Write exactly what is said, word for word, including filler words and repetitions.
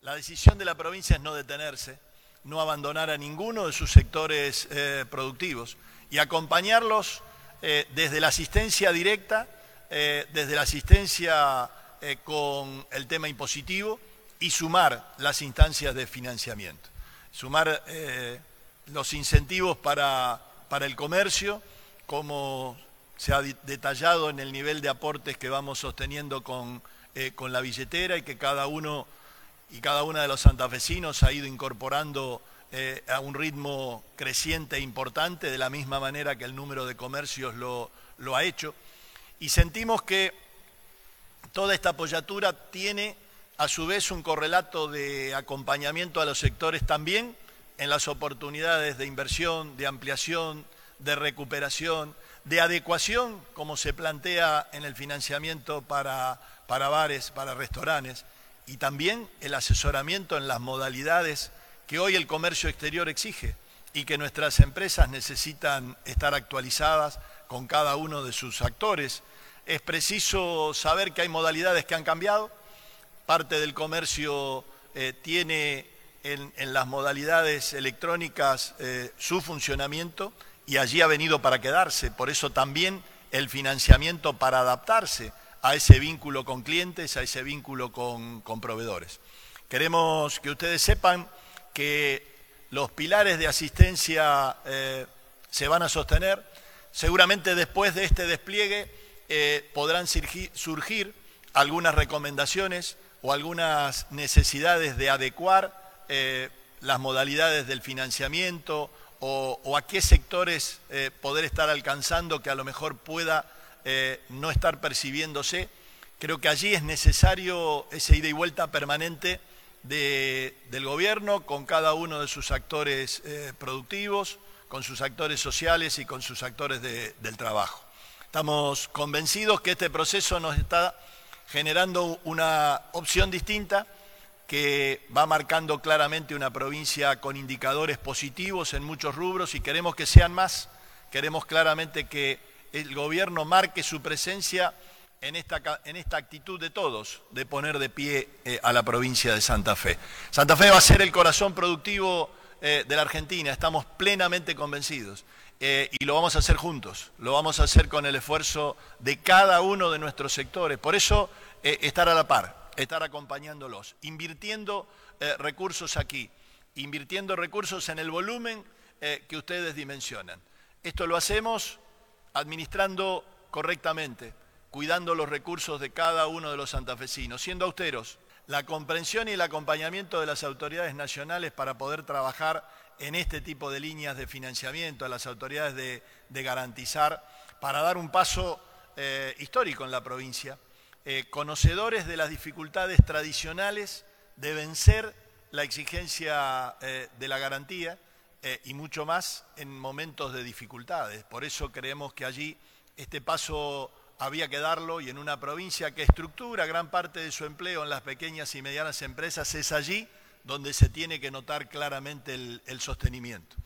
La decisión de la provincia es no detenerse, no abandonar a ninguno de sus sectores eh, productivos y acompañarlos eh, desde la asistencia directa, eh, desde la asistencia eh, con el tema impositivo y sumar las instancias de financiamiento, sumar eh, los incentivos para, para el comercio, como se ha detallado en el nivel de aportes que vamos sosteniendo con, eh, con la billetera y que cada uno y cada una de los santafesinos ha ido incorporando eh, a un ritmo creciente e importante, de la misma manera que el número de comercios lo, lo ha hecho. Y sentimos que toda esta apoyatura tiene a su vez un correlato de acompañamiento a los sectores también en las oportunidades de inversión, de ampliación, de recuperación, de adecuación, como se plantea en el financiamiento para, para bares, para restaurantes, y también el asesoramiento en las modalidades que hoy el comercio exterior exige y que nuestras empresas necesitan estar actualizadas con cada uno de sus actores. Es preciso saber que hay modalidades que han cambiado. Parte del comercio eh, tiene en, en las modalidades electrónicas eh, su funcionamiento y allí ha venido para quedarse. Por eso también el financiamiento para adaptarse a ese vínculo con clientes, a ese vínculo con, con proveedores. Queremos que ustedes sepan que los pilares de asistencia eh, se van a sostener. Seguramente después de este despliegue eh, podrán surgir, surgir algunas recomendaciones o algunas necesidades de adecuar eh, las modalidades del financiamiento o, o a qué sectores eh, poder estar alcanzando que a lo mejor pueda Eh, no estar percibiéndose. Creo que allí es necesario ese ida y vuelta permanente de, del gobierno con cada uno de sus actores eh, productivos, con sus actores sociales y con sus actores de, del trabajo. Estamos convencidos que este proceso nos está generando una opción distinta que va marcando claramente una provincia con indicadores positivos en muchos rubros y queremos que sean más. Queremos claramente que el gobierno marque su presencia en esta, en esta actitud de todos, de poner de pie eh, a la provincia de Santa Fe. Santa Fe va a ser el corazón productivo eh, de la Argentina, estamos plenamente convencidos eh, y lo vamos a hacer juntos, lo vamos a hacer con el esfuerzo de cada uno de nuestros sectores. Por eso, eh, estar a la par, estar acompañándolos, invirtiendo eh, recursos aquí, invirtiendo recursos en el volumen eh, que ustedes dimensionan. Esto lo hacemos administrando correctamente, cuidando los recursos de cada uno de los santafesinos, siendo austeros. La comprensión y el acompañamiento de las autoridades nacionales para poder trabajar en este tipo de líneas de financiamiento, a las autoridades de, de garantizar, para dar un paso eh, histórico en la provincia, eh, conocedores de las dificultades tradicionales de vencer la exigencia eh, de la garantía, Eh, y mucho más en momentos de dificultades. Por eso creemos que allí este paso había que darlo y en una provincia que estructura gran parte de su empleo en las pequeñas y medianas empresas es allí donde se tiene que notar claramente el, el sostenimiento.